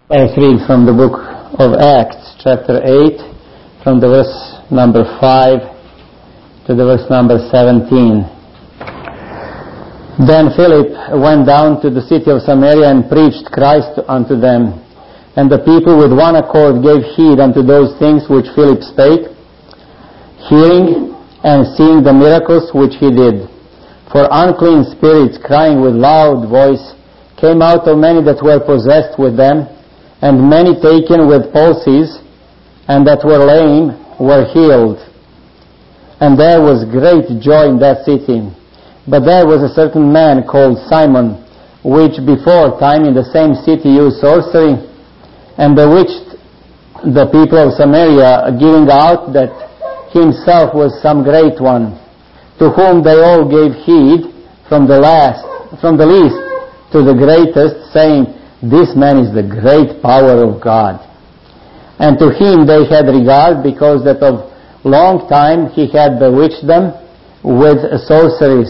Let's read from the book of Acts, chapter 8, from the verse number 5 to the verse number 17. Then Philip went down to the city of Samaria and preached Christ unto them. And the people with one accord gave heed unto those things which Philip spake, hearing and seeing the miracles which he did. For unclean spirits, crying with loud voice, came out of many that were possessed with them, and many taken with palsies, and that were lame were healed. And there was great joy in that city. But there was a certain man called Simon, which before time in the same city used sorcery, and bewitched the people of Samaria, giving out that himself was some great one, to whom they all gave heed, from the least to the greatest, saying, This man is the great power of God. And to him they had regard, because that of long time he had bewitched them with sorceries.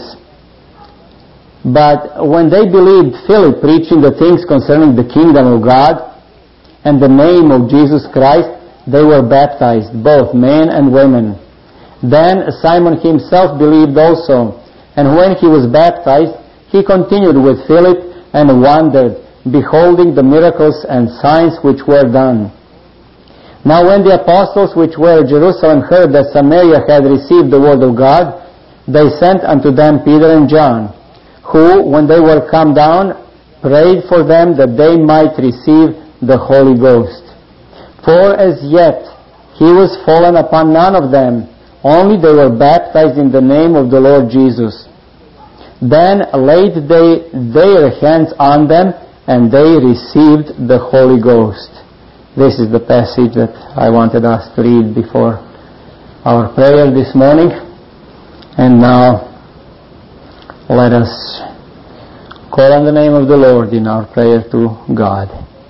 But when they believed Philip preaching the things concerning the kingdom of God and the name of Jesus Christ, they were baptized, both men and women. Then Simon himself believed also, and when he was baptized, he continued with Philip and wondered, beholding the miracles and signs which were done. Now when the apostles which were at Jerusalem heard that Samaria had received the word of God, they sent unto them Peter and John, who, when they were come down, prayed for them that they might receive the Holy Ghost. For as yet he was fallen upon none of them, only they were baptized in the name of the Lord Jesus. Then laid they their hands on them, and they received the Holy Ghost. This is the passage that I wanted us to read before our prayer this morning. And now, let us call on the name of the Lord in our prayer to God.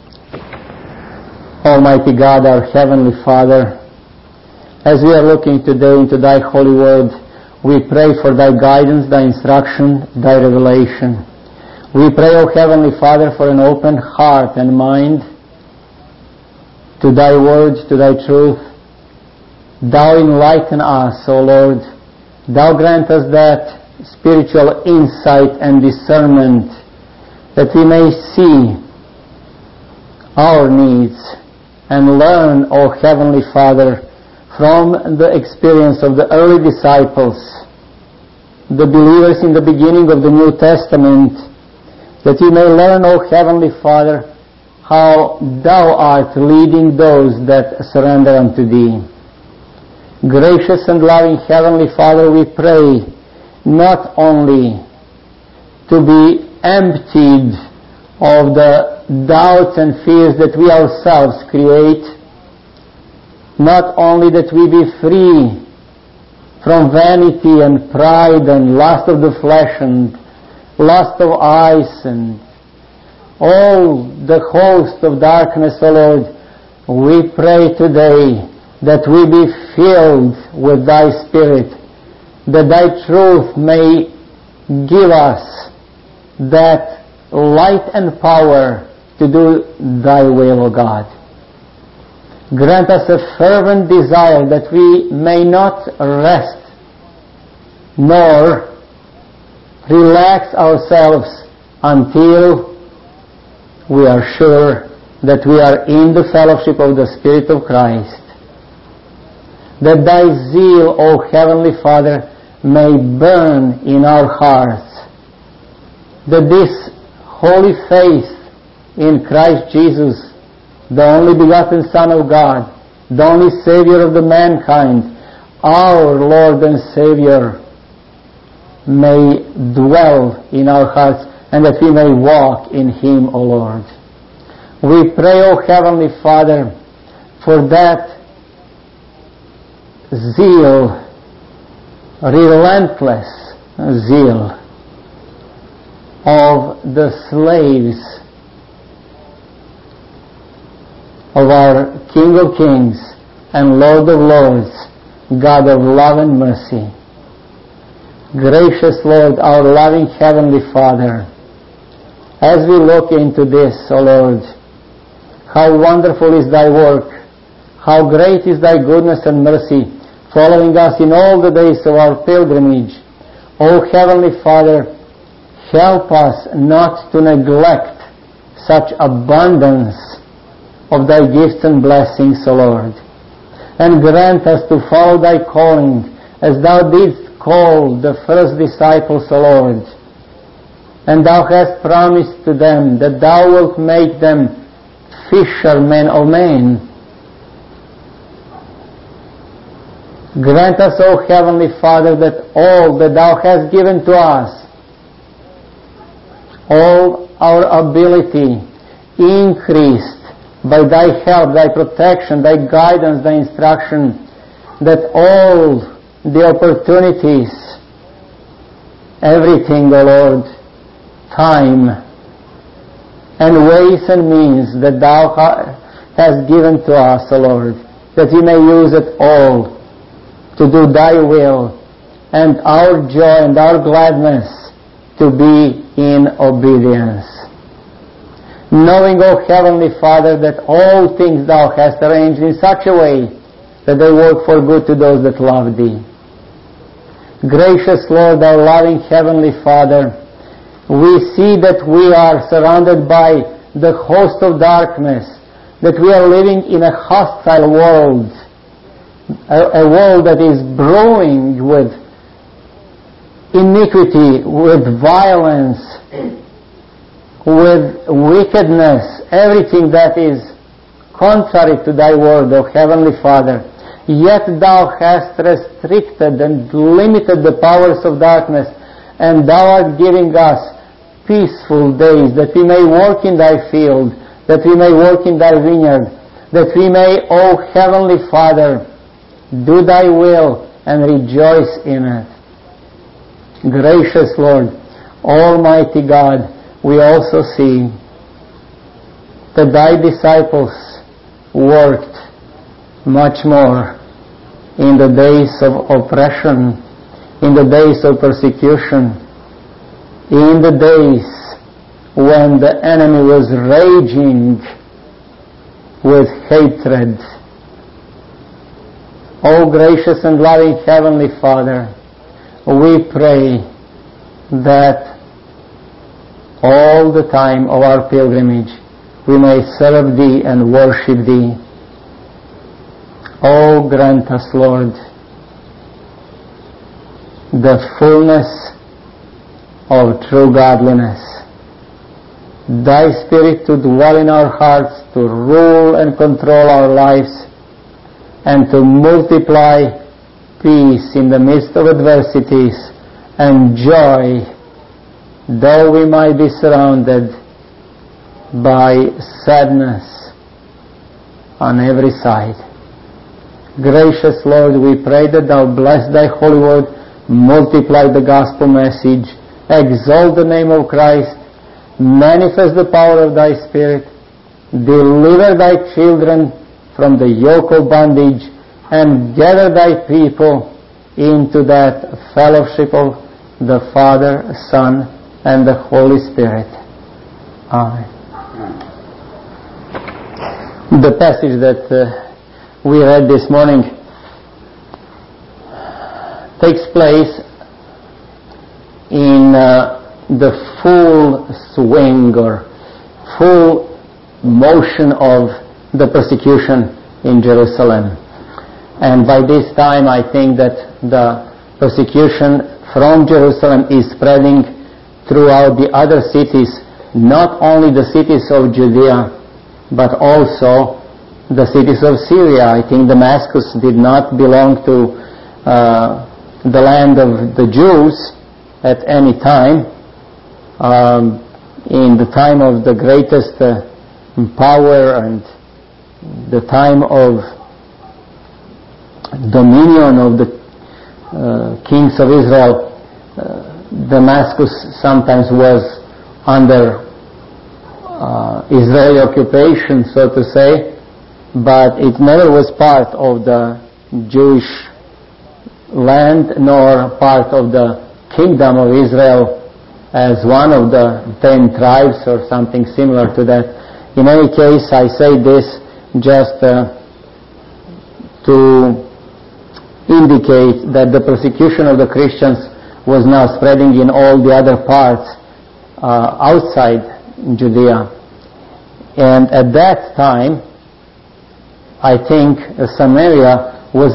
Almighty God, our Heavenly Father, as we are looking today into Thy Holy Word, we pray for Thy guidance, Thy instruction, Thy revelation. We pray, O Heavenly Father, for an open heart and mind to Thy words, to Thy truth. Thou enlighten us, O Lord. Thou grant us that spiritual insight and discernment that we may see our needs and learn, O Heavenly Father, from the experience of the early disciples, the believers in the beginning of the New Testament, that we may learn, O Heavenly Father, how Thou art leading those that surrender unto Thee. Gracious and loving Heavenly Father, we pray not only to be emptied of the doubts and fears that we ourselves create, not only that we be free from vanity and pride and lust of the flesh and lust of eyes and all the host of darkness, O Lord, we pray today that we be filled with Thy Spirit, that Thy truth may give us that light and power to do Thy will, O God. Grant us a fervent desire that we may not rest nor relax ourselves until we are sure that we are in the fellowship of the Spirit of Christ. That Thy zeal, O Heavenly Father, may burn in our hearts. That this holy faith in Christ Jesus, the only begotten Son of God, the only Savior of the mankind, our Lord and Savior, may dwell in our hearts, and that we may walk in Him, O Lord. We pray, O Heavenly Father, for that zeal, relentless zeal of the slaves of our King of Kings and Lord of Lords, God of love and mercy. Gracious Lord, our loving Heavenly Father, as we look into this, O Lord, How wonderful is thy work. How great is thy goodness and mercy, following us in all the days of our pilgrimage. O Heavenly Father, help us not to neglect such abundance of thy gifts and blessings, O Lord. And grant us to follow thy calling, as thou didst call the first disciples, O Lord. And thou hast promised to them that thou wilt make them fishermen of men. Grant us, O Heavenly Father, that all that thou hast given to us, all our ability increased by thy help, thy protection, thy guidance, thy instruction, that all the opportunities, everything, O Lord, time and ways and means that thou hast given to us, O Lord, that we may use it all to do thy will, and our joy and our gladness to be in obedience. Knowing, O Heavenly Father, that all things thou hast arranged in such a way that they work for good to those that love thee. Gracious Lord, our loving Heavenly Father, we see that we are surrounded by the host of darkness, that we are living in a hostile world, a world that is brewing with iniquity, with violence, with wickedness, everything that is contrary to thy word, O Heavenly Father. Yet thou hast restricted and limited the powers of darkness, and thou art giving us peaceful days, that we may work in thy field, that we may work in thy vineyard, that we may, O Heavenly Father, do thy will and rejoice in it. Gracious Lord, Almighty God, we also see that thy disciples worked much more in the days of oppression, in the days of persecution, in the days when the enemy was raging with hatred. O gracious and loving Heavenly Father, we pray that all the time of our pilgrimage we may serve thee and worship thee. O grant us, Lord, the fullness of true godliness, thy Spirit to dwell in our hearts, to rule and control our lives, and to multiply peace in the midst of adversities and joy, though we might be surrounded by sadness on every side. Gracious Lord, we pray that thou bless thy holy word, multiply the gospel message, exalt the name of Christ, manifest the power of thy Spirit, deliver thy children from the yoke of bondage, and gather thy people into that fellowship of the Father, Son, and the Holy Spirit. Amen. The passage that we read this morning takes place in the full swing or full motion of the persecution in Jerusalem. And by this time I think that the persecution from Jerusalem is spreading throughout the other cities, not only the cities of Judea, but also the cities of Syria. I think Damascus did not belong to the land of the Jews at any time. In the time of the greatest power and the time of dominion of the kings of Israel, Damascus sometimes was under Israeli occupation, so to say, but it never was part of the Jewish land nor part of the kingdom of Israel as one of the 10 tribes or something similar to that. In any case, I say this just to indicate that the persecution of the Christians was now spreading in all the other parts outside Judea. And at that time, I think Samaria was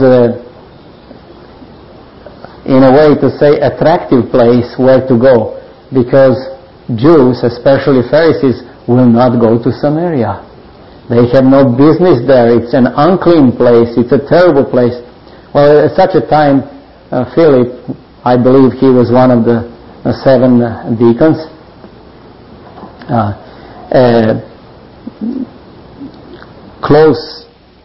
in a way to say, attractive place where to go, because Jews, especially Pharisees, will not go to Samaria. They have no business there. It's an unclean place. It's a terrible place. Well, at such a time, Philip, I believe he was one of the 7 deacons, close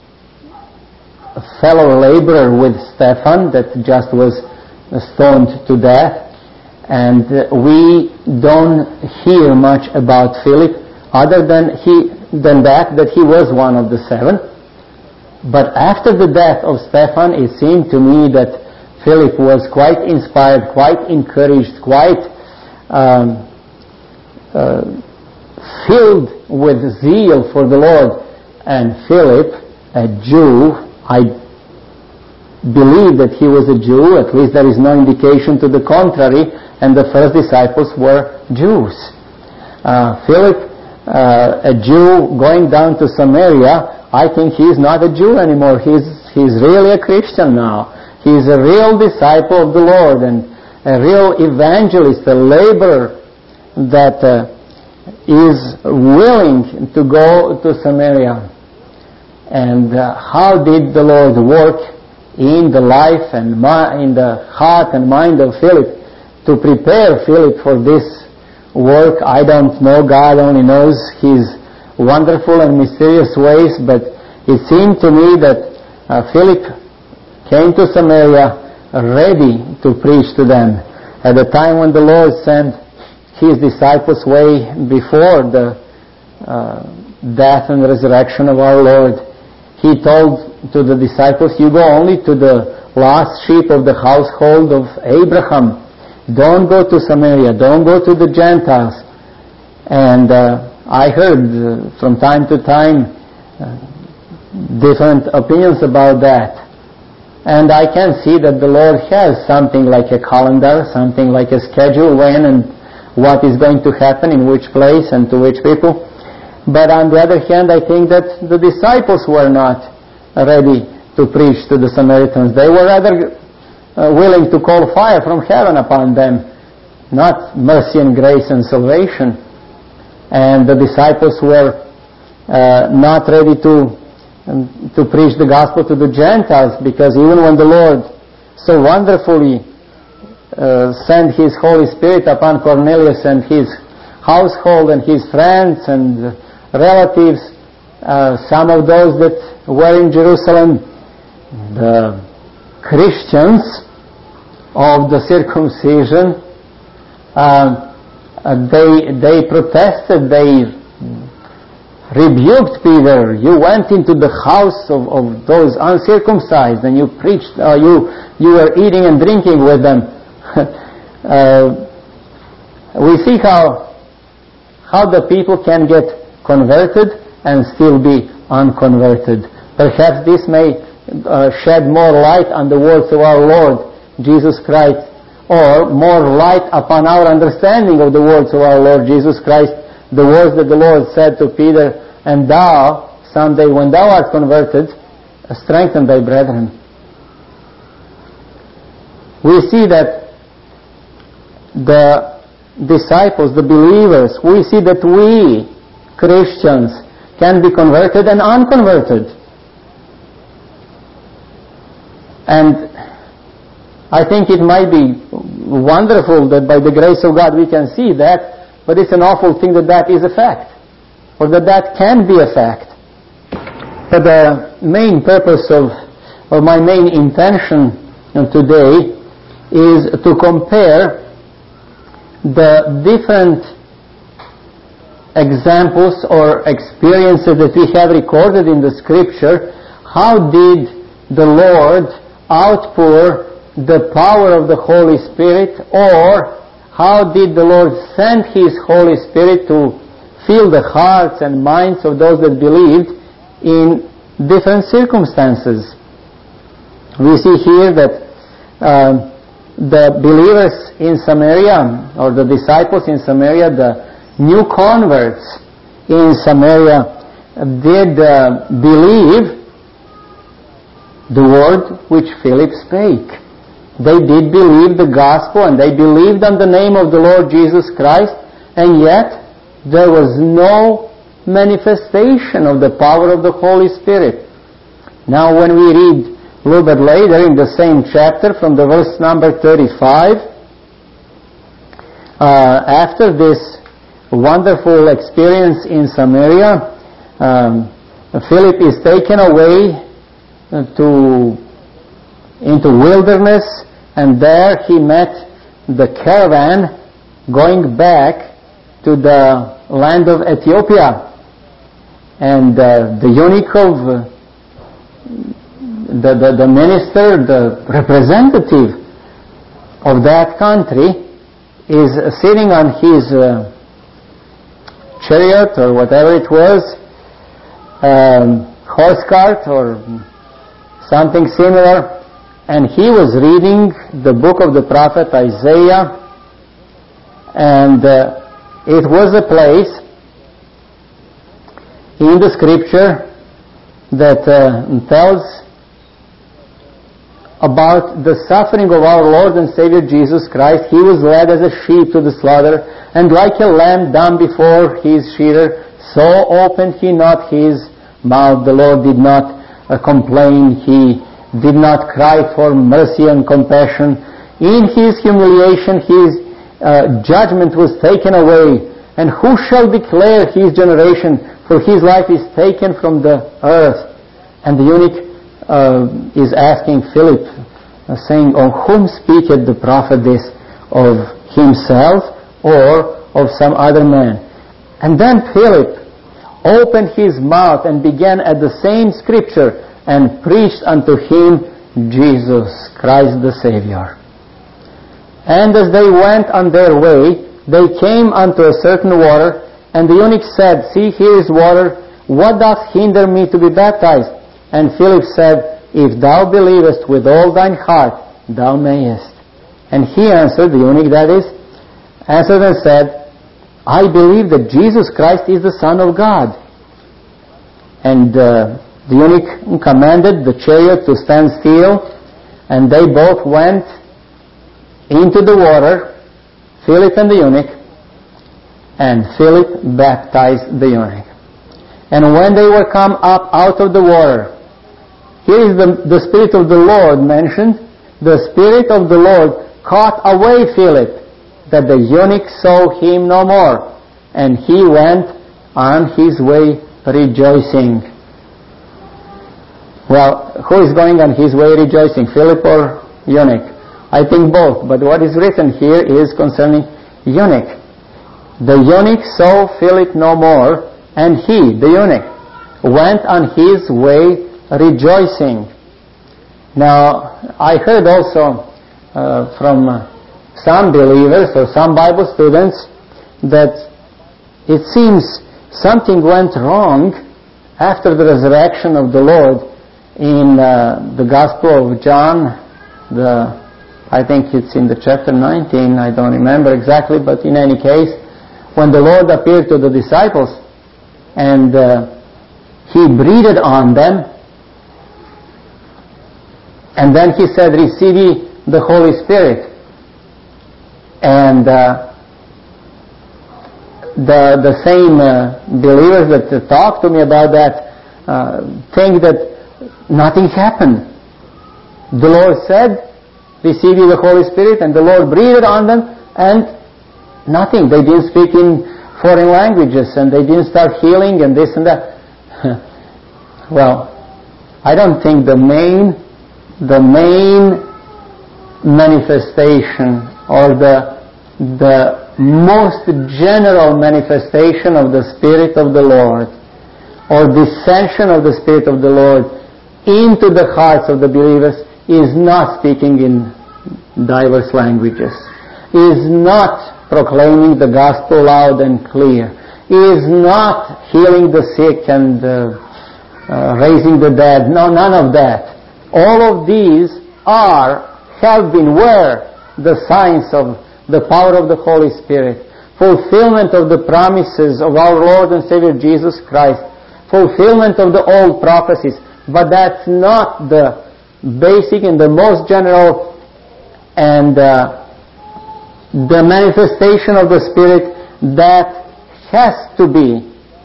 fellow laborer with Stephen that just was stoned to death. And we don't hear much about Philip other than that he was one of the 7. But after the death of Stephen, it seemed to me that Philip was quite inspired, quite encouraged, quite filled with zeal for the Lord. And Philip, a Jew, I believe that he was a Jew, at least there is no indication to the contrary, and the first disciples were Jews. Philip, a Jew going down to Samaria, I think he's not a Jew anymore. He's really a Christian now. He's a real disciple of the Lord and a real evangelist, a laborer that is willing to go to Samaria. And how did the Lord work in the life and in the heart and mind of Philip to prepare Philip for this work? I don't know. God only knows His wonderful and mysterious ways, but it seemed to me that Philip came to Samaria ready to preach to them. At the time when the Lord sent His disciples way before the death and resurrection of our Lord, He told to the disciples, you go only to the lost sheep of the household of Abraham. Don't go to Samaria. Don't go to the Gentiles. And I heard from time to time different opinions about that. And I can see that the Lord has something like a calendar, something like a schedule when and what is going to happen in which place and to which people. But on the other hand, I think that the disciples were not ready to preach to the Samaritans. They were rather willing to call fire from heaven upon them, not mercy and grace and salvation. And the disciples were not ready to preach the gospel to the Gentiles, because even when the Lord so wonderfully sent His Holy Spirit upon Cornelius and his household and his friends and relatives, some of those that were in Jerusalem, the Christians of the circumcision, they protested, they rebuked Peter. You went into the house of those uncircumcised and you preached, you were eating and drinking with them. We see how the people can get converted and still be unconverted. Perhaps this may shed more light on the words of our Lord Jesus Christ, or more light upon our understanding of the words of our Lord Jesus Christ, the words that the Lord said to Peter, and thou, someday when thou art converted, strengthen thy brethren. We see that the disciples, the believers, we see that we, Christians, can be converted and unconverted. And I think it might be wonderful that by the grace of God we can see that, but it's an awful thing that is a fact, or that can be a fact. But the main purpose of my main intention today is to compare the different examples or experiences that we have recorded in the Scripture. How did the Lord outpour the power of the Holy Spirit, or how did the Lord send His Holy Spirit to fill the hearts and minds of those that believed in different circumstances. We see here that the believers in Samaria, or the disciples in Samaria, the new converts in Samaria, did believe the word which Philip spake. They did believe the gospel, and they believed on the name of the Lord Jesus Christ, and yet there was no manifestation of the power of the Holy Spirit. Now when we read a little bit later in the same chapter from the verse number 35, after this wonderful experience in Samaria, Philip is taken away into wilderness, and there he met the caravan going back to the land of Ethiopia. And the eunuch of the minister, the representative of that country, is sitting on his chariot or whatever it was, horse cart or something similar, and he was reading the book of the prophet Isaiah, and it was a place in the scripture that tells about the suffering of our Lord and Savior Jesus Christ. He was led as a sheep to the slaughter, and like a lamb dumb before his shearer, so opened he not his mouth. The Lord did not complain. He did not cry for mercy and compassion. In his humiliation, his judgment was taken away. And who shall declare his generation? For his life is taken from the earth. And the eunuch is asking Philip, saying, of whom speaketh the prophet this? Of himself or of some other man? And then Philip opened his mouth and began at the same scripture and preached unto him Jesus Christ the Savior. And as they went on their way, they came unto a certain water, and the eunuch said, see, here is water, what doth hinder me to be baptized? And Philip said, if thou believest with all thine heart, thou mayest. And he answered, the eunuch that is, answered and said, I believe that Jesus Christ is the Son of God. And the eunuch commanded the chariot to stand still, and they both went into the water, Philip and the eunuch, and Philip baptized the eunuch. And when they were come up out of the water, here is the Spirit of the Lord mentioned. The Spirit of the Lord caught away Philip, that the eunuch saw him no more, and he went on his way rejoicing. Well, who is going on his way rejoicing, Philip or eunuch? I think both, but what is written here is concerning eunuch. The eunuch saw Philip no more, and he, the eunuch, went on his way rejoicing. Now, I heard also from some believers or some Bible students that it seems something went wrong after the resurrection of the Lord. In the Gospel of John, I think it's in the chapter 19, I don't remember exactly, but in any case, when the Lord appeared to the disciples and He breathed on them, and then He said, receive ye the Holy Spirit. And the same believers that talk to me about that think that nothing happened. The Lord said, receive ye the Holy Spirit, and the Lord breathed on them, and nothing. They didn't speak in foreign languages, and they didn't start healing and this and that. Well, I don't think the main manifestation or the most general manifestation of the Spirit of the Lord, or dissension of the Spirit of the Lord into the hearts of the believers, is not speaking in diverse languages, is not proclaiming the gospel loud and clear, is not healing the sick and raising the dead. No, none of that. All of these were the signs of the power of the Holy Spirit, fulfillment of the promises of our Lord and Savior Jesus Christ, fulfillment of the old prophecies. But that's not the basic and the most general and the manifestation of the Spirit that has to be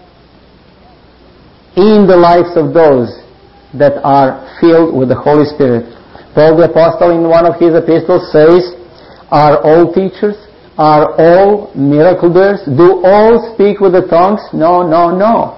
in the lives of those that are filled with the Holy Spirit. Paul the Apostle in one of his epistles says, are all teachers? Are all miracle doers? Do all speak with the tongues? No, no, no.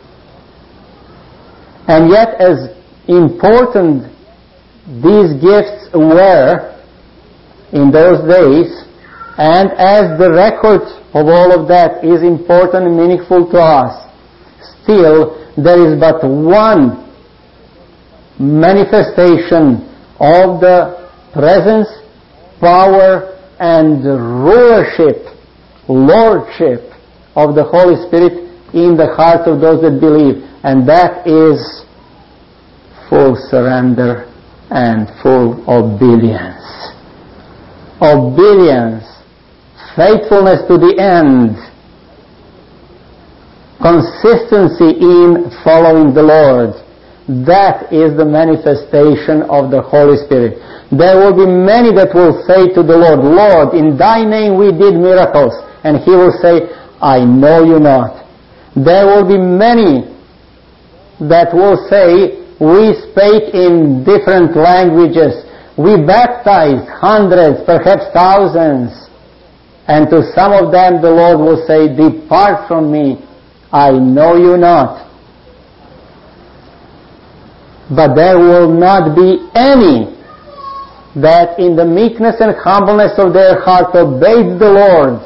And yet, as important these gifts were in those days, and as the record of all of that is important and meaningful to us, still there is but one manifestation of the presence, power, and rulership, lordship of the Holy Spirit in the heart of those that believe, and that is full surrender and full obedience. Obedience, faithfulness to the end, consistency in following the Lord. That is the manifestation of the Holy Spirit. There will be many that will say to the Lord, Lord, in Thy name we did miracles. And He will say, I know you not. There will be many that will say, we spake in different languages. We baptized hundreds, perhaps thousands. And to some of them the Lord will say, depart from me, I know you not. But there will not be any that in the meekness and humbleness of their heart obeyed the Lord.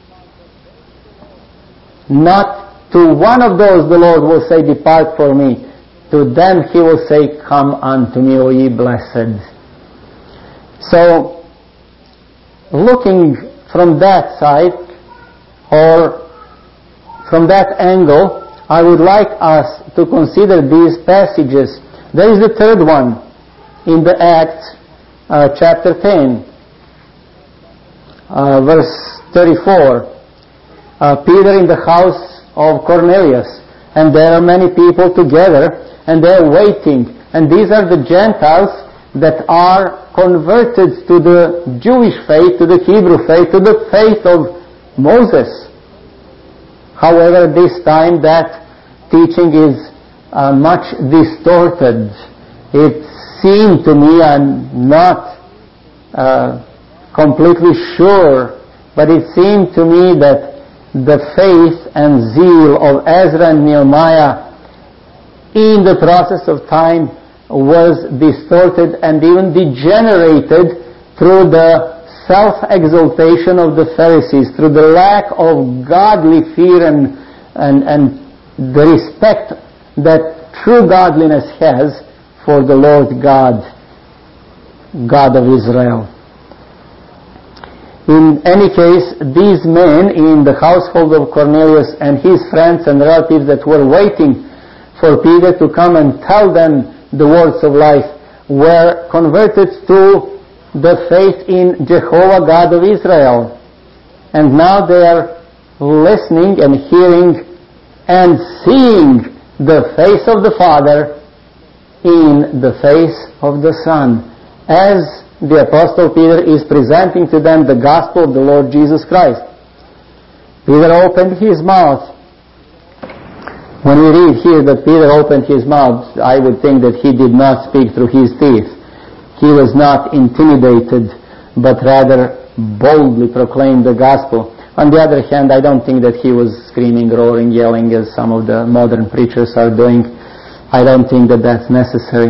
Not to one of those the Lord will say, depart from me. To them He will say, come unto me, O ye blessed. So, looking from that side, or from that angle, I would like us to consider these passages. There is the third one in the Acts chapter 10, verse 34. Peter in the house of Cornelius, and there are many people together, and they are waiting. And these are the Gentiles that are converted to the Jewish faith, to the Hebrew faith, to the faith of Moses. However, this time that teaching is much distorted. It seemed to me, I'm not completely sure, but it seemed to me that the faith and zeal of Ezra and Nehemiah in the process of time was distorted and even degenerated through the self-exaltation of the Pharisees, through the lack of godly fear and the respect that true godliness has for the Lord God, God of Israel. In any case, these men in the household of Cornelius and his friends and relatives that were waiting for Peter to come and tell them the words of life were converted to the faith in Jehovah God of Israel. And now they are listening and hearing and seeing the face of the Father in the face of the Son, as the Apostle Peter is presenting to them the gospel of the Lord Jesus Christ. Peter opened his mouth. When we read here that Peter opened his mouth, I would think that he did not speak through his teeth. He was not intimidated, but rather boldly proclaimed the gospel. On the other hand, I don't think that he was screaming, roaring, yelling as some of the modern preachers are doing. I don't think that that's necessary.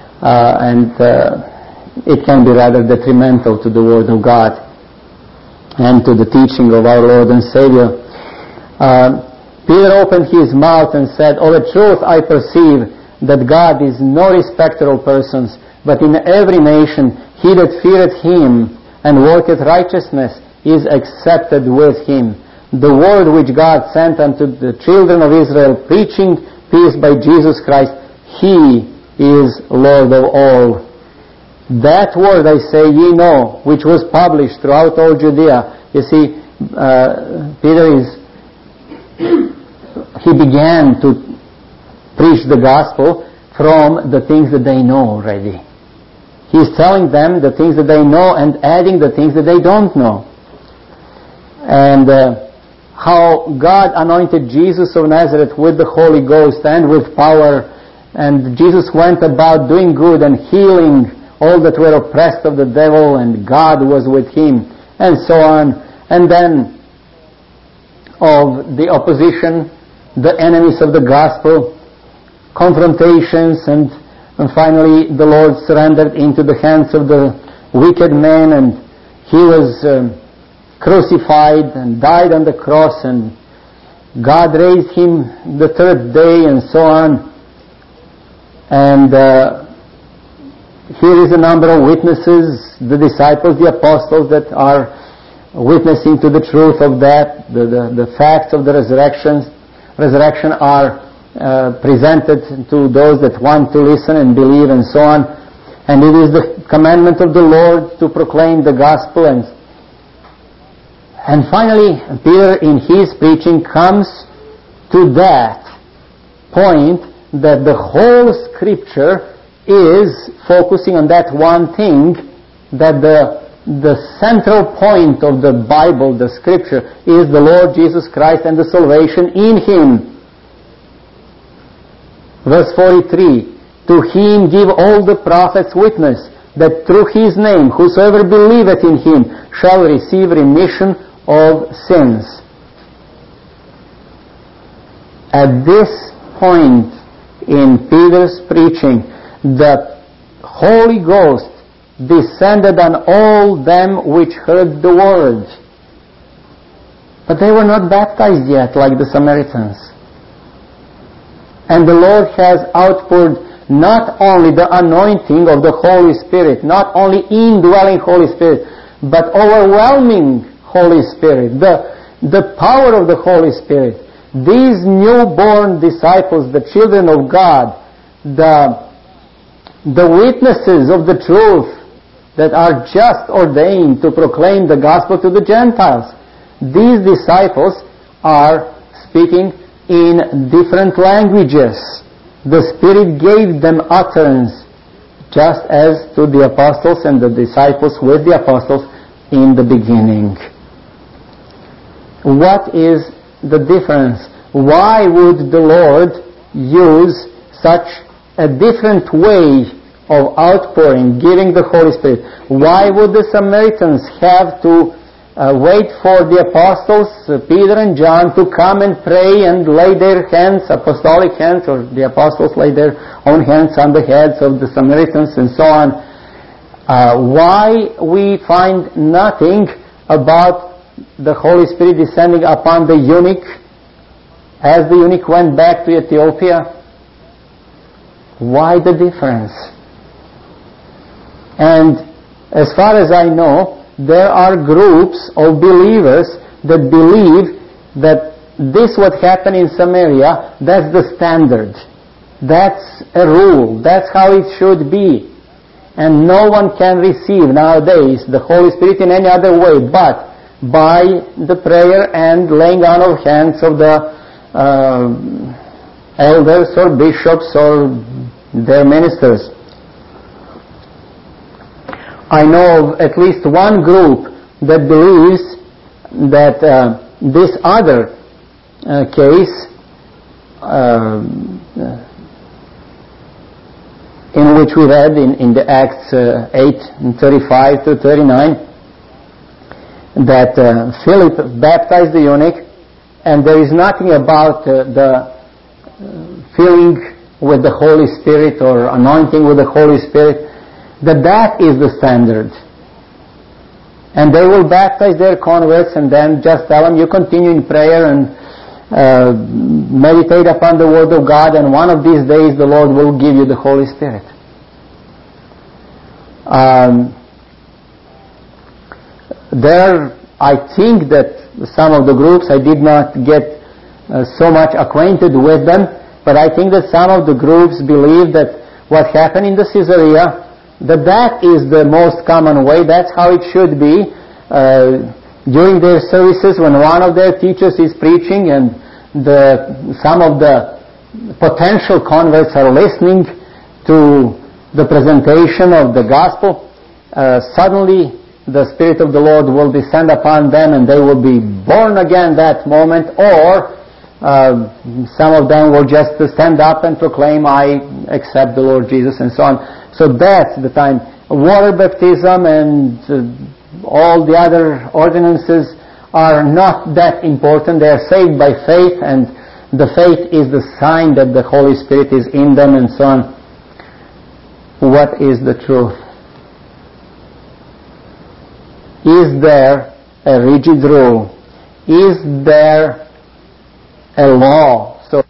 It can be rather detrimental to the Word of God and to the teaching of our Lord and Savior. Peter opened his mouth and said, of a truth I perceive that God is no respecter of persons, but in every nation he that feareth him and worketh righteousness is accepted with him. the word which God sent unto the children of Israel, preaching peace by Jesus Christ. He is Lord of all. That word, I say, ye know, which was published throughout all Judea. You see, Peter he began to preach the gospel from the things that they know already. He's telling them the things that they know and adding the things that they don't know. And how God anointed Jesus of Nazareth with the Holy Ghost and with power, and Jesus went about doing good and healing all that were oppressed of the devil, and God was with him, and so on. And then of the opposition, the enemies of the gospel, confrontations, and finally the Lord surrendered into the hands of the wicked man, and he was crucified and died on the cross, and God raised him the third day, and so on. And here is a number of witnesses, the disciples, the apostles, that are witnessing to the truth of that. The facts of the resurrection are presented to those that want to listen and believe, and so on. And it is the commandment of the Lord to proclaim the gospel. And finally, Peter in his preaching comes to that point that the whole Scripture is focusing on that one thing, that the central point of the Bible, the Scripture, is the Lord Jesus Christ and the salvation in Him. Verse 43, to Him give all the prophets witness, that through His name whosoever believeth in Him shall receive remission of sins. At this point in Peter's preaching, the Holy Ghost descended on all them which heard the word. But they were not baptized yet like the Samaritans. And the Lord has outpoured not only the anointing of the Holy Spirit, not only indwelling Holy Spirit, but overwhelming Holy Spirit, the power of the Holy Spirit. These newborn disciples, the children of God, the witnesses of the truth that are just ordained to proclaim the gospel to the Gentiles. These disciples are speaking in different languages. The Spirit gave them utterance, just as to the apostles and the disciples with the apostles in the beginning. What is the difference? Why would the Lord use such a different way of outpouring, giving the Holy Spirit? Why would the Samaritans have to wait for the apostles, Peter and John, to come and pray and lay their hands, apostolic hands, or the apostles lay their own hands on the heads of the Samaritans, and so on? Why we find nothing about the Holy Spirit descending upon the eunuch as the eunuch went back to Ethiopia? Why the difference? And as far as I know, there are groups of believers that believe that this what happened in Samaria, that's the standard. That's a rule. That's how it should be. And no one can receive nowadays the Holy Spirit in any other way but by the prayer and laying on of hands of the elders or bishops or their ministers. I know of at least one group that believes that this other case in which we read in the Acts 8:35 to 39, that Philip baptized the eunuch, and there is nothing about the filling with the Holy Spirit or anointing with the Holy Spirit, that is the standard. And they will baptize their converts and then just tell them, you continue in prayer and meditate upon the Word of God, and one of these days the Lord will give you the Holy Spirit. There I think that some of the groups, I did not get so much acquainted with them, but I think that some of the groups believe that what happened in the Caesarea, that is the most common way, that's how it should be. During their services, when one of their teachers is preaching and some of the potential converts are listening to the presentation of the gospel, suddenly the Spirit of the Lord will descend upon them and they will be born again that moment, or some of them will just stand up and proclaim, I accept the Lord Jesus, and so on. So that's the time. Water baptism and all the other ordinances are not that important. They are saved by faith, and the faith is the sign that the Holy Spirit is in them, and so on. What is the truth? Is there a rigid rule? Is there a law? So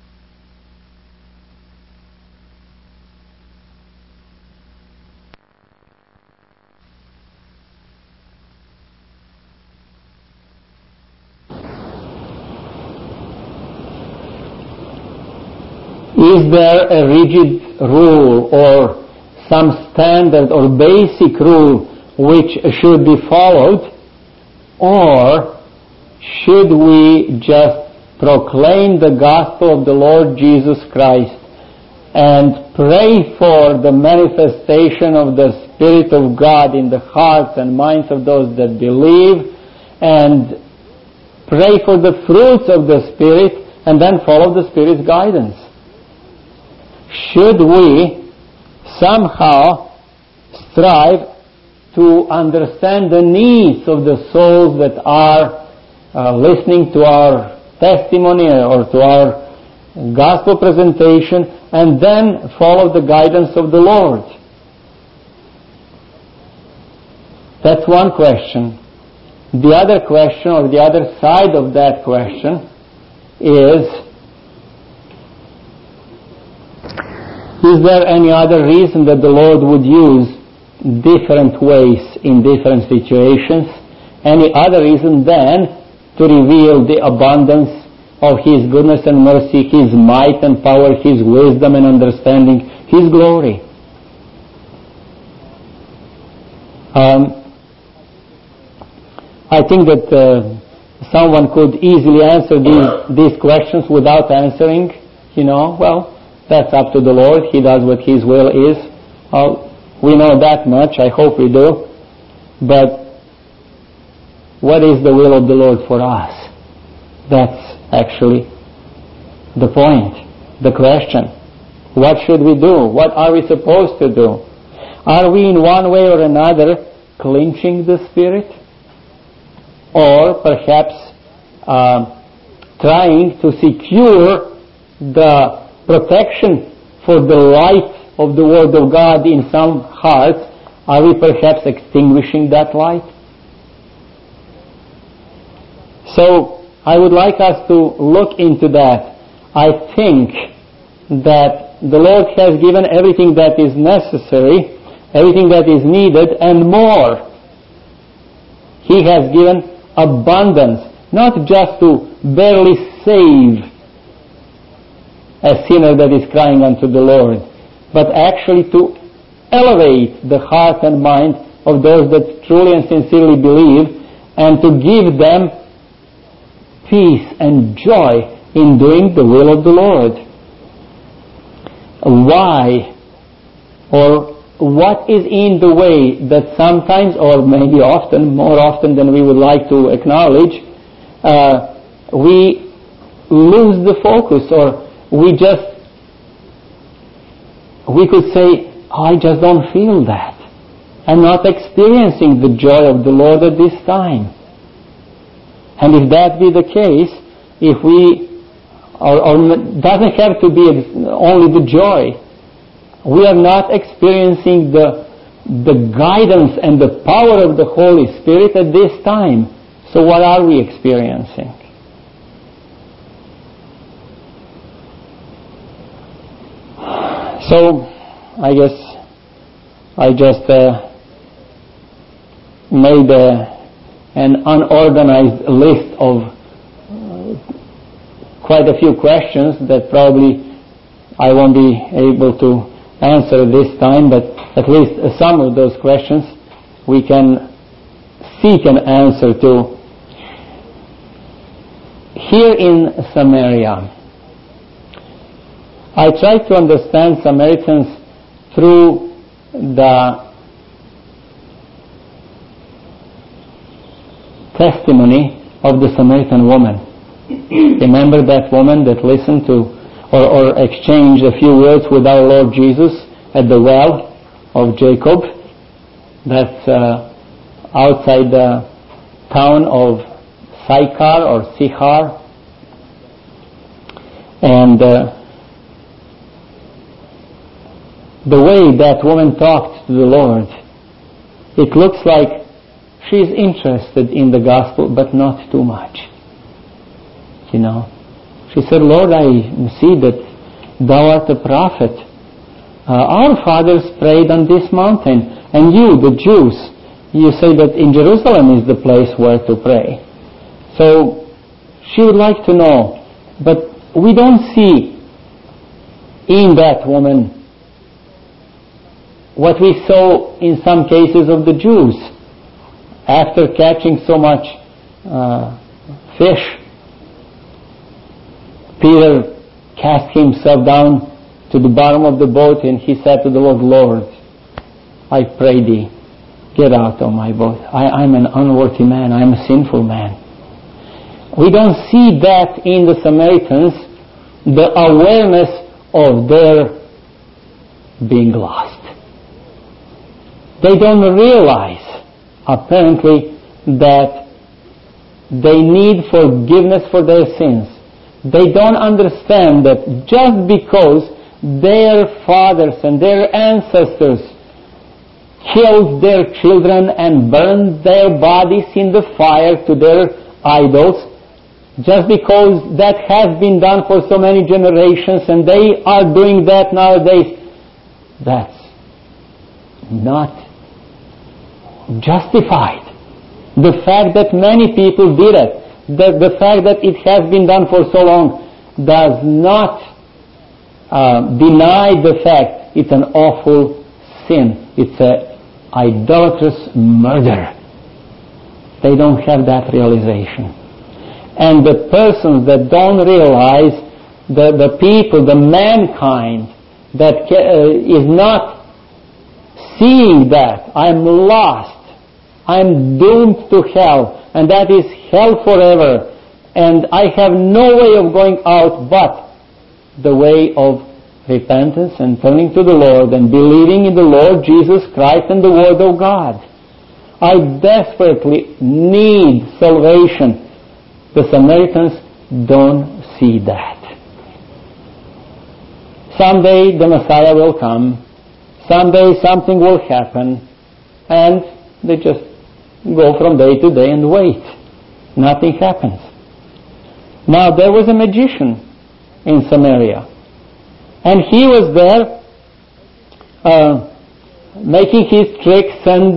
is there a rigid rule or some standard or basic rule which should be followed, or should we just proclaim the gospel of the Lord Jesus Christ and pray for the manifestation of the Spirit of God in the hearts and minds of those that believe, and pray for the fruits of the Spirit, and then follow the Spirit's guidance? Should we somehow strive to understand the needs of the souls that are listening to our testimony or to our gospel presentation, and then follow the guidance of the Lord? That's one question. The other question, or the other side of that question, is there any other reason that the Lord would use different ways in different situations? Any other reason than to reveal the abundance of His goodness and mercy, His might and power, His wisdom and understanding, His glory? I think that someone could easily answer these questions without answering, well, that's up to the Lord. He does what His will is. We know that much. I hope we do. But what is the will of the Lord for us? That's actually the point, the question. What should we do? What are we supposed to do? Are we in one way or another clinching the Spirit? Or perhaps trying to secure the protection for the light of the Word of God in some hearts? Are we perhaps extinguishing that light? So I would like us to look into that. I think that the Lord has given everything that is necessary, everything that is needed, and more. He has given abundance, not just to barely save a sinner that is crying unto the Lord, but actually to elevate the heart and mind of those that truly and sincerely believe, and to give them peace and joy in doing the will of the Lord. Why, or what is in the way that sometimes, or maybe often, more often than we would like to acknowledge, we lose the focus, or we could say, I just don't feel that. I'm not experiencing the joy of the Lord at this time. And if that be the case, if we, or doesn't have to be only the joy, we are not experiencing the guidance and the power of the Holy Spirit at this time. So what are we experiencing? So I guess I just made an unorganized list of quite a few questions that probably I won't be able to answer this time, but at least some of those questions we can seek an answer to. Here in Samaria, I try to understand Samaritans through the testimony of the Samaritan woman. Remember that woman that listened to or exchanged a few words with our Lord Jesus at the well of Jacob, that's outside the town of Sychar or Sichar. And the way that woman talked to the Lord, it looks like she's interested in the gospel, but not too much. You know, she said, Lord, I see that thou art a prophet. Our fathers prayed on this mountain, and you, the Jews, you say that in Jerusalem is the place where to pray. So she would like to know, but we don't see in that woman what we saw in some cases of the Jews. After catching so much fish, Peter cast himself down to the bottom of the boat and he said to the Lord, Lord, I pray thee, get out of my boat. I'm an unworthy man. I'm a sinful man. We don't see that in the Samaritans, the awareness of their being lost. They don't realize, apparently, that they need forgiveness for their sins. They don't understand that just because their fathers and their ancestors killed their children and burned their bodies in the fire to their idols, just because that has been done for so many generations and they are doing that nowadays, that's not justified. The fact that many people did it, the fact that it has been done for so long, does not deny the fact it's an awful sin. It's an idolatrous murder. They don't have that realization. And the persons that don't realize, the people, the mankind that is not seeing that, I'm lost, I'm doomed to hell, and that is hell forever, and I have no way of going out but the way of repentance and turning to the Lord and believing in the Lord Jesus Christ and the Word of God. I desperately need salvation. The Samaritans don't see that. Someday the Messiah will come. Someday something will happen. And they just go from day to day and wait. Nothing happens. Now there was a magician in Samaria. And he was there making his tricks and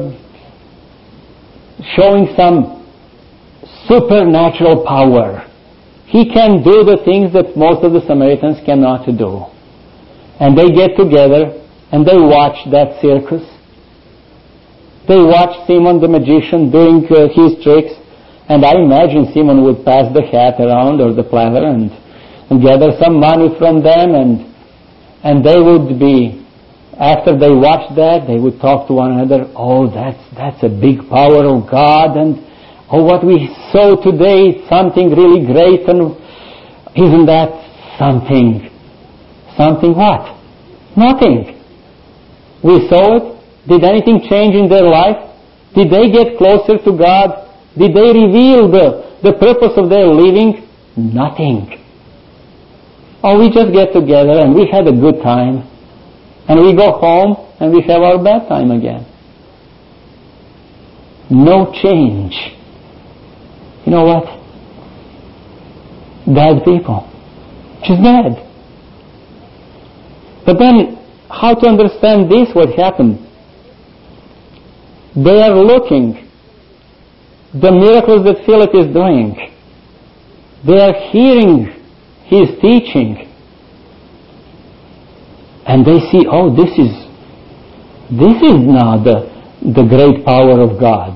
showing some supernatural power. He can do the things that most of the Samaritans cannot do. And they get together and they watch that circus. They watch Simon the magician doing his tricks, and I imagine Simon would pass the hat around or the platter and gather some money from them, and they would be, after they watched that, they would talk to one another, oh, that's a big power of God, and oh, what we saw today is something really great, and isn't that something? Something what? Nothing. We saw it. Did anything change in their life? Did they get closer to God? Did they reveal the purpose of their living? Nothing. Oh, we just get together and we had a good time. And we go home and we have our bad time again. No change. You know what? Bad people. Just bad. But then, how to understand this, what happened? They are looking the miracles that Philip is doing. They are hearing his teaching. And they see, oh, this is now the great power of God.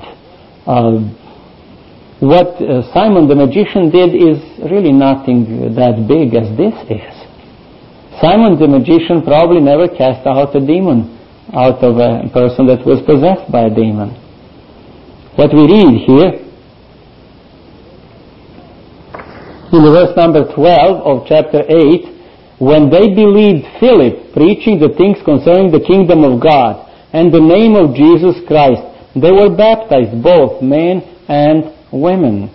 What Simon the magician did is really nothing that big as this is. Simon the magician probably never cast out a demon out of a person that was possessed by a demon. What we read here in the verse number 12 of chapter 8, when they believed Philip preaching the things concerning the kingdom of God and the name of Jesus Christ, they were baptized, both men and women.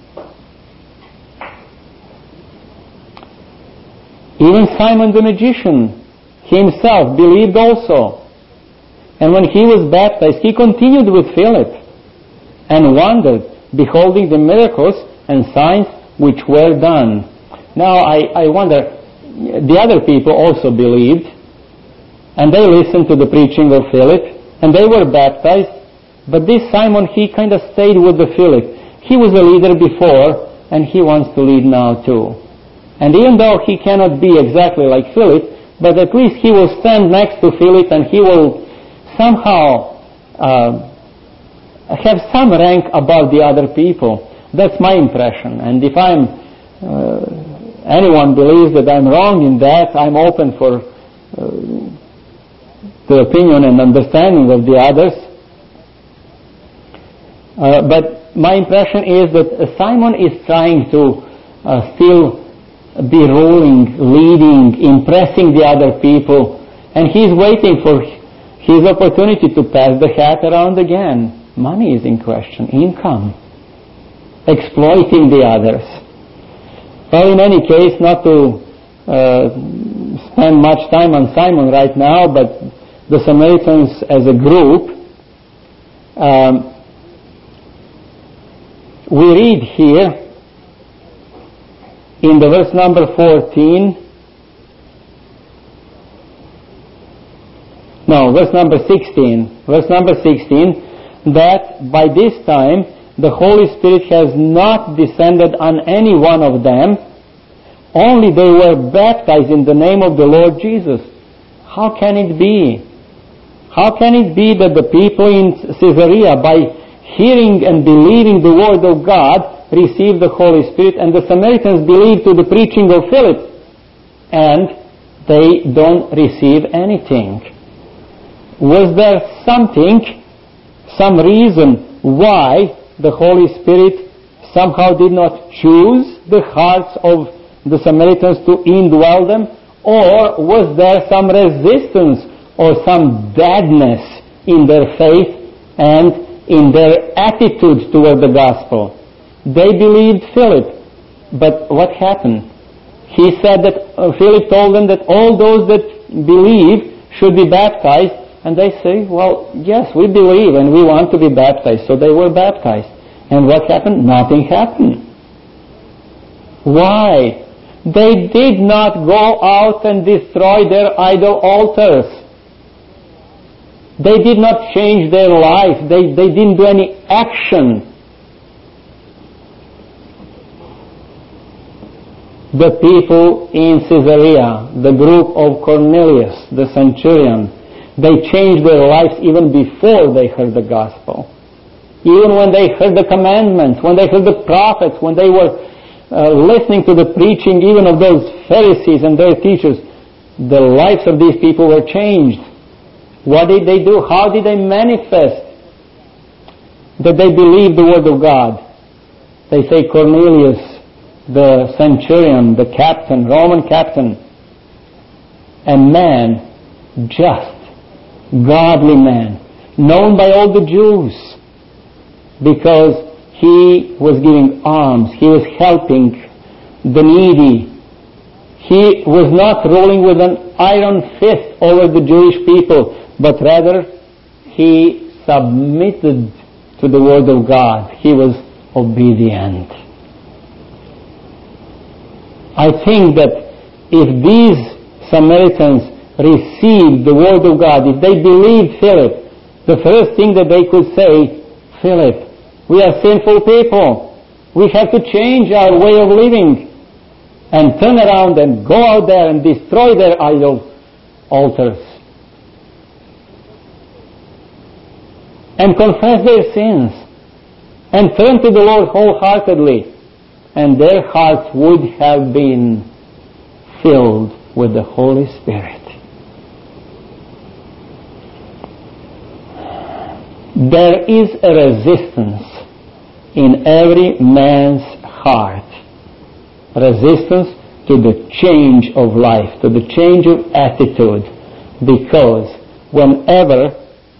Even Simon the magician himself believed also. And when he was baptized, he continued with Philip and wondered, beholding the miracles and signs which were done. Now I wonder, the other people also believed, and they listened to the preaching of Philip, and they were baptized, but this Simon, he kind of stayed with the Philip. He was a leader before, and he wants to lead now too. And even though he cannot be exactly like Philip, but at least he will stand next to Philip and he will somehow have some rank above the other people. That's my impression. And if anyone believes that I'm wrong in that, I'm open for the opinion and understanding of the others. But my impression is that Simon is trying to still be ruling, leading, impressing the other people, and he's waiting for his opportunity to pass the hat around again. Money is in question, income, exploiting the others. Well, in any case, not to spend much time on Simon right now, but the Samaritans as a group, we read here in the verse number 14, verse number 16, that by this time the Holy Spirit has not descended on any one of them, only they were baptized in the name of the Lord Jesus. How can it be? How can it be that the people in Caesarea, by hearing and believing the word of God, received the Holy Spirit, and the Samaritans believed to the preaching of Philip, and they don't receive anything? Was there some reason why the Holy Spirit somehow did not choose the hearts of the Samaritans to indwell them? Or was there some resistance or some deadness in their faith and in their attitude toward the gospel? They believed Philip, but what happened? He said that Philip told them that all those that believe should be baptized, and they say, well, yes, we believe and we want to be baptized. So they were baptized. And what happened? Nothing happened. Why? They did not go out and destroy their idol altars. They did not change their life. They didn't do any action. The people in Caesarea, the group of Cornelius, the centurion, they changed their lives even before they heard the gospel. Even when they heard the commandments, when they heard the prophets, when they were listening to the preaching even of those Pharisees and their teachers, the lives of these people were changed. What did they do? How did they manifest that they believed the word of God? They say Cornelius, the centurion, the captain, Roman captain, a man, just, godly man, known by all the Jews, because he was giving alms, he was helping the needy. He was not ruling with an iron fist over the Jewish people, but rather he submitted to the word of God. He was obedient. I think that if these Samaritans received the word of God, if they believed Philip, the first thing that they could say, Philip, We are sinful people. We have to change our way of living and turn around and go out there and destroy their idol altars and confess their sins and turn to the Lord wholeheartedly, and their hearts would have been filled with the Holy Spirit. There is a resistance in every man's heart. Resistance to the change of life, to the change of attitude, because whenever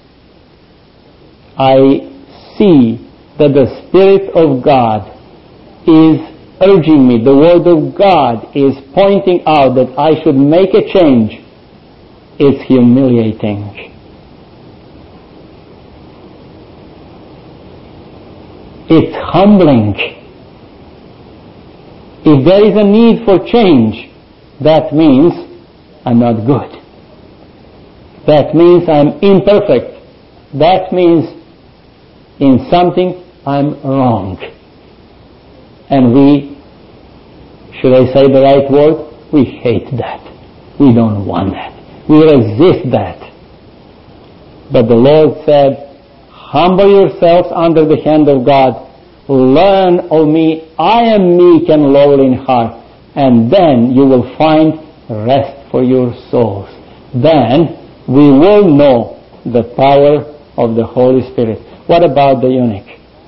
I see that the Spirit of God is urging me, the Word of God is pointing out that I should make a change, it's humiliating. It's humbling. If there is a need for change, that means I'm not good. That means I'm imperfect. That means in something I'm wrong. And we, should I say the right word? We hate that. We don't want that. We resist that. But the Lord said, humble yourselves under the hand of God. Learn of me. I am meek and lowly in heart. And then you will find rest for your souls. Then we will know the power of the Holy Spirit. What about the eunuch?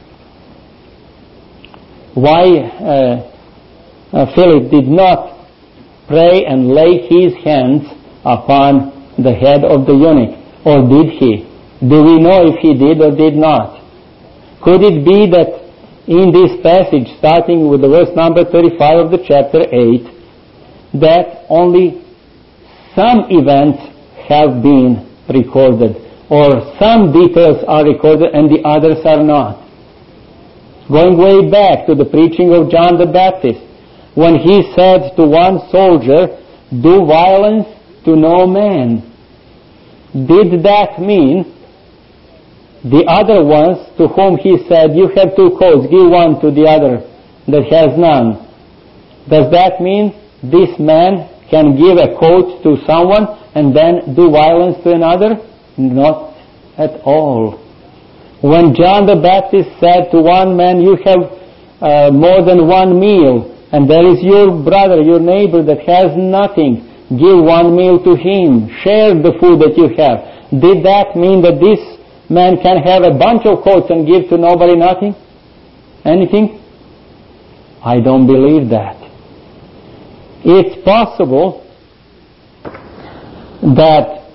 Why Philip did not pray and lay his hands upon the head of the eunuch? Or did he? Do we know if he did or did not? Could it be that in this passage, starting with the verse number 35 of the chapter 8, that only some events have been recorded, or some details are recorded and the others are not? Going way back to the preaching of John the Baptist, when he said to one soldier, do violence to no man. Did that mean the other ones to whom he said, you have 2 coats, give one to the other that has none? Does that mean this man can give a coat to someone and then do violence to another? Not at all. When John the Baptist said to one man, you have more than one meal, and there is your brother, your neighbor that has nothing, give one meal to him, share the food that you have. Did that mean that this man can have a bunch of coats and give to nobody nothing? Anything? I don't believe that. It's possible that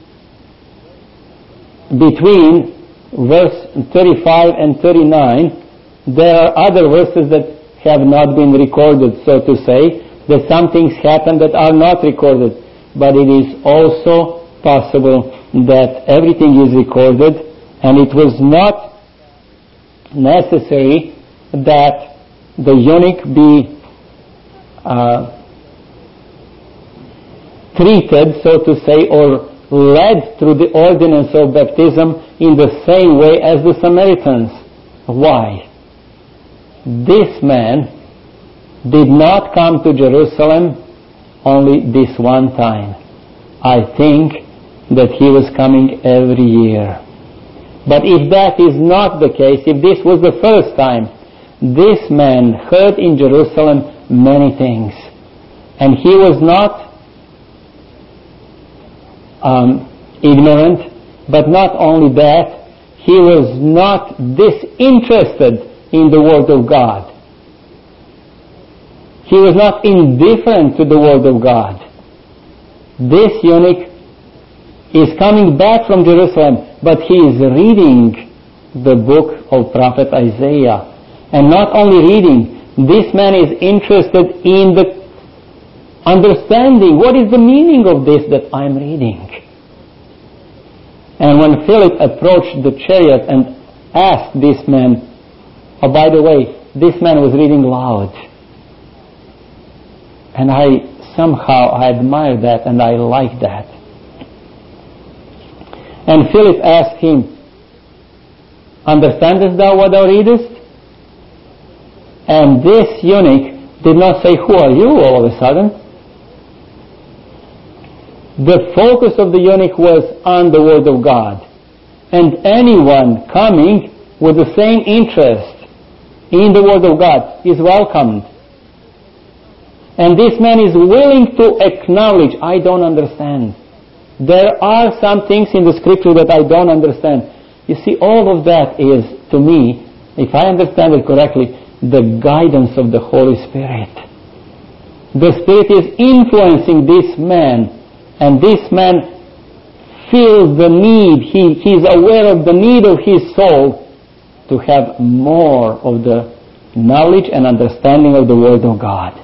between verse 35 and 39, there are other verses that have not been recorded, so to say, that some things happen that are not recorded. But it is also possible that everything is recorded, and it was not necessary that the eunuch be treated, so to say, or led through the ordinance of baptism in the same way as the Samaritans. Why? This man did not come to Jerusalem only this one time. I think that he was coming every year. But if that is not the case, if this was the first time, this man heard in Jerusalem many things. And he was not ignorant, but not only that, he was not disinterested in the Word of God. He was not indifferent to the Word of God. This eunuch is coming back from Jerusalem, but he is reading the book of prophet Isaiah. And not only reading, this man is interested in the understanding what is the meaning of this that I'm reading. And when Philip approached the chariot and asked this man, oh, by the way, this man was reading loud. And I admire that and I like that. And Philip asked him, Understandest thou what thou readest? And this eunuch did not say, who are you, all of a sudden. The focus of the eunuch was on the Word of God. And anyone coming with the same interest in the Word of God is welcomed. And this man is willing to acknowledge, I don't understand. There are some things in the Scripture that I don't understand. You see, all of that is, to me, if I understand it correctly, the guidance of the Holy Spirit. The Spirit is influencing this man, and this man feels the need, he is aware of the need of his soul to have more of the knowledge and understanding of the Word of God.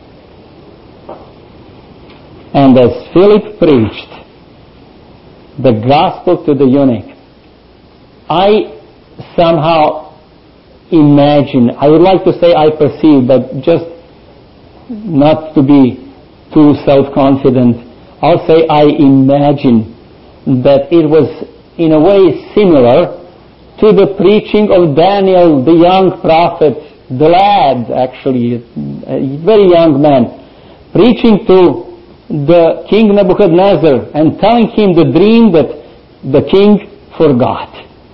And as Philip preached the gospel to the eunuch, I somehow imagine, I would like to say I perceive, but just not to be too self-confident, I'll say I imagine that it was in a way similar to the preaching of Daniel, the young prophet, the lad actually, a very young man, preaching to the king Nebuchadnezzar and telling him the dream that the king forgot.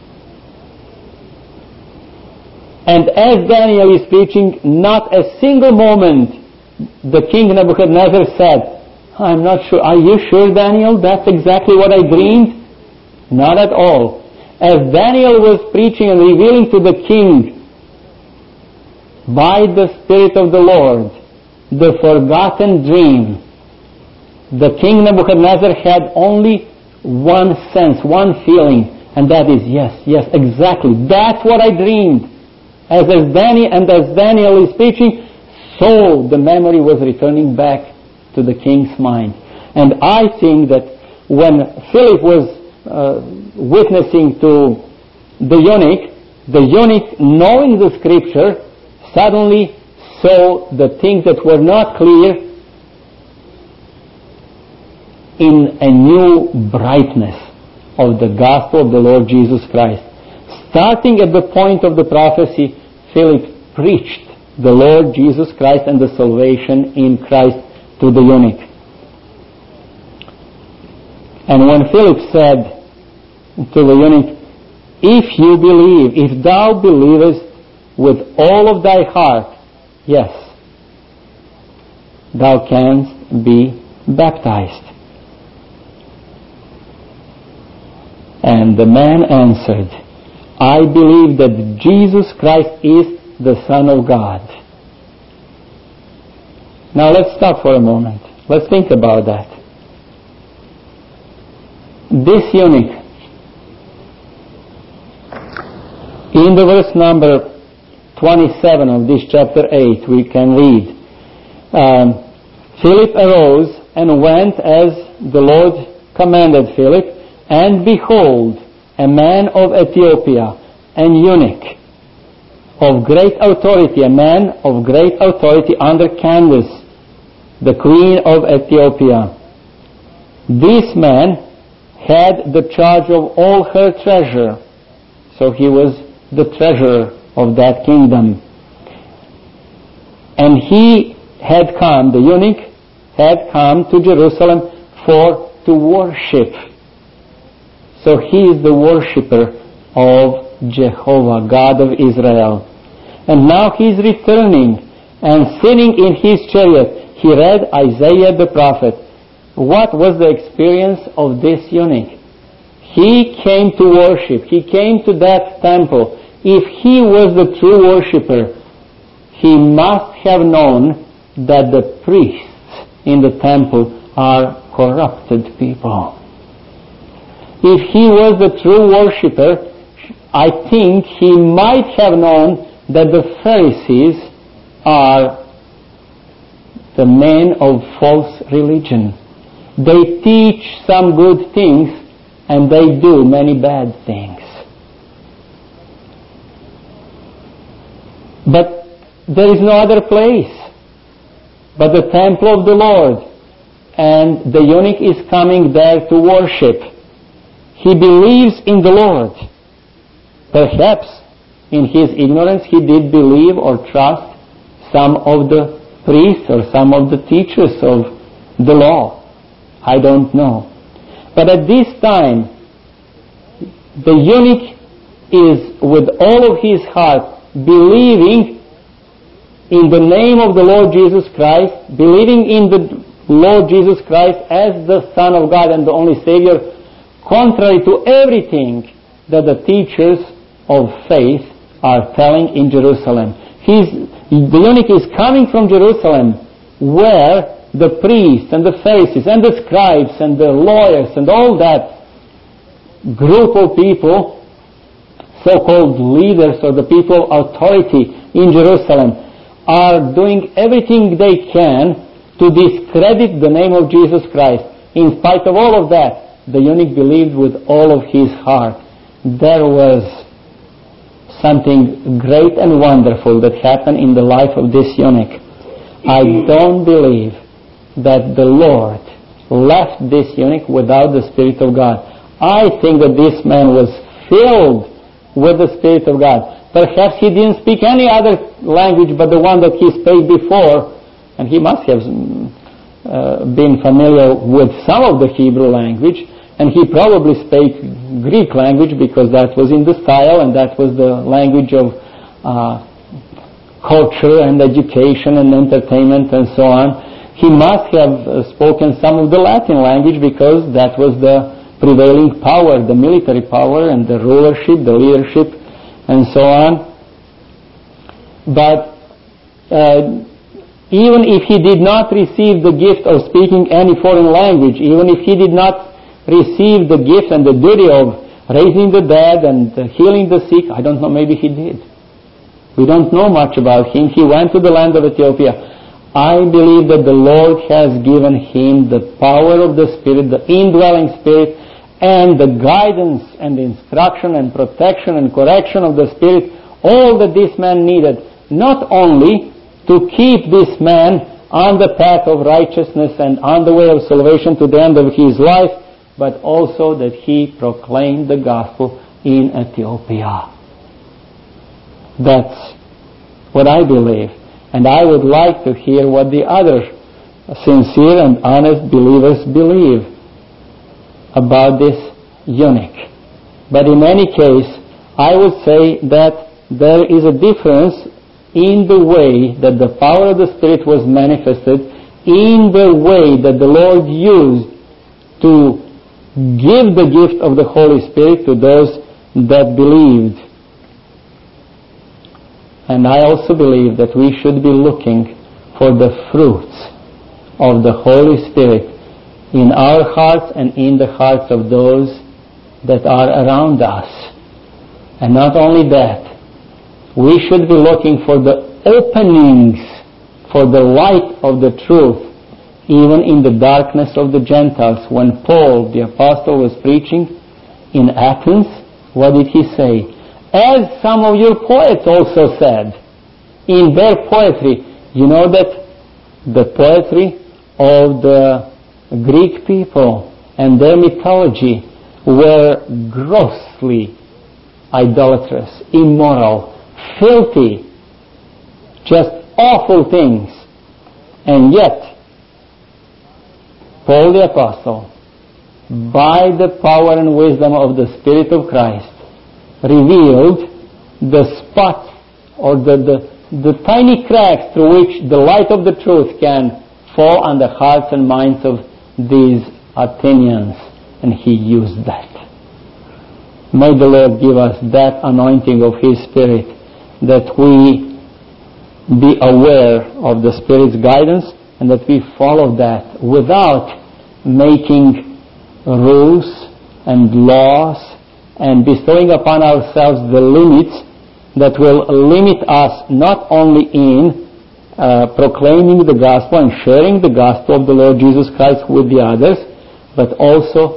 And as Daniel is preaching, not a single moment the king Nebuchadnezzar said, I'm not sure, are you sure, Daniel, that's exactly what I dreamed? Not at all. As Daniel was preaching and revealing to the king, by the Spirit of the Lord, the forgotten dream, the king Nebuchadnezzar had only one sense, one feeling, and that is, yes, exactly, that's what I dreamed. As Daniel is preaching, so the memory was returning back to the king's mind. And I think that when Philip was witnessing to the eunuch, knowing the Scripture, suddenly saw the things that were not clear in a new brightness of the gospel of the Lord Jesus Christ. Starting at the point of the prophecy, Philip preached the Lord Jesus Christ and the salvation in Christ to the eunuch. And when Philip said to the eunuch, if you believe, if thou believest with all of thy heart, yes, thou canst be baptized. And the man answered, I believe that Jesus Christ is the Son of God. Now let's stop for a moment. Let's think about that. This eunuch, in the verse number 27 of this chapter 8, we can read, Philip arose and went as the Lord commanded Philip, and behold, a man of Ethiopia, an eunuch, of great authority, a man of great authority under Candace, the queen of Ethiopia. This man had the charge of all her treasure, so he was the treasurer of that kingdom. And he had come, the eunuch had come to Jerusalem to worship. So he is the worshipper of Jehovah, God of Israel. And now he is returning, and sitting in his chariot, he read Isaiah the prophet. What was the experience of this eunuch? He came to worship. He came to that temple. If he was the true worshipper, he must have known that the priests in the temple are corrupted people. If he was the true worshipper, I think he might have known that the Pharisees are the men of false religion. They teach some good things and they do many bad things. But there is no other place but the temple of the Lord, and the eunuch is coming there to worship. He believes in the Lord. Perhaps in his ignorance he did believe or trust some of the priests or some of the teachers of the law. I don't know. But at this time, the eunuch is with all of his heart believing in the name of the Lord Jesus Christ, believing in the Lord Jesus Christ as the Son of God and the only Savior, contrary to everything that the teachers of faith are telling in Jerusalem. The eunuch is coming from Jerusalem, where the priests and the Pharisees and the scribes and the lawyers and all that group of people, so-called leaders or the people of authority in Jerusalem, are doing everything they can to discredit the name of Jesus Christ. In spite of all of that, the eunuch believed with all of his heart. There was something great and wonderful that happened in the life of this eunuch. I don't believe that the Lord left this eunuch without the Spirit of God. I think that this man was filled with the Spirit of God. Perhaps he didn't speak any other language but the one that he spoke before, and he must have been familiar with some of the Hebrew language, and he probably spoke Greek language because that was in the style and that was the language of culture and education and entertainment and so on. He must have spoken some of the Latin language because that was the prevailing power, the military power and the rulership, the leadership, and so on. But even if he did not receive the gift of speaking any foreign language, even if he did not receive the gift and the duty of raising the dead and healing the sick, I don't know, maybe he did. We don't know much about him. He went to the land of Ethiopia. I believe that the Lord has given him the power of the Spirit, the indwelling Spirit, and the guidance and the instruction and protection and correction of the Spirit, all that this man needed, not only to keep this man on the path of righteousness and on the way of salvation to the end of his life, but also that he proclaimed the gospel in Ethiopia. That's what I believe. And I would like to hear what the other sincere and honest believers believe about this eunuch. But in any case, I would say that there is a difference in the way that the power of the Spirit was manifested, in the way that the Lord used to give the gift of the Holy Spirit to those that believed. And I also believe that we should be looking for the fruits of the Holy Spirit in our hearts and in the hearts of those that are around us. And not only that, we should be looking for the openings for the light of the truth, even in the darkness of the Gentiles. When Paul, the apostle, was preaching in Athens, what did he say? As some of your poets also said in their poetry. You know that the poetry of the Greek people and their mythology were grossly idolatrous, immoral, filthy, just awful things. And yet, Paul the Apostle, by the power and wisdom of the Spirit of Christ, revealed the spot or the tiny cracks through which the light of the truth can fall on the hearts and minds of these Athenians, and he used that. May the Lord give us that anointing of His Spirit, that we be aware of the Spirit's guidance and that we follow that without making rules and laws and bestowing upon ourselves the limits that will limit us not only in proclaiming the gospel and sharing the gospel of the Lord Jesus Christ with the others, but also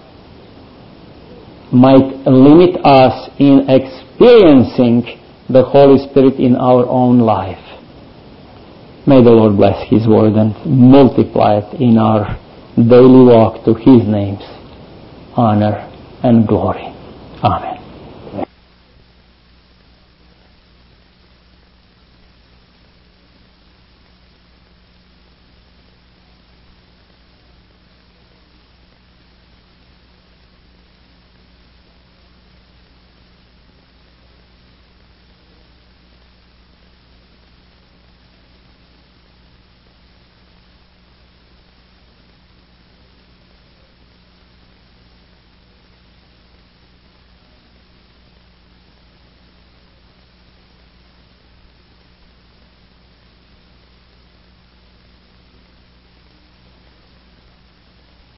might limit us in experiencing the Holy Spirit in our own life. May the Lord bless His word and multiply it in our daily walk to His name's honor and glory. Amen.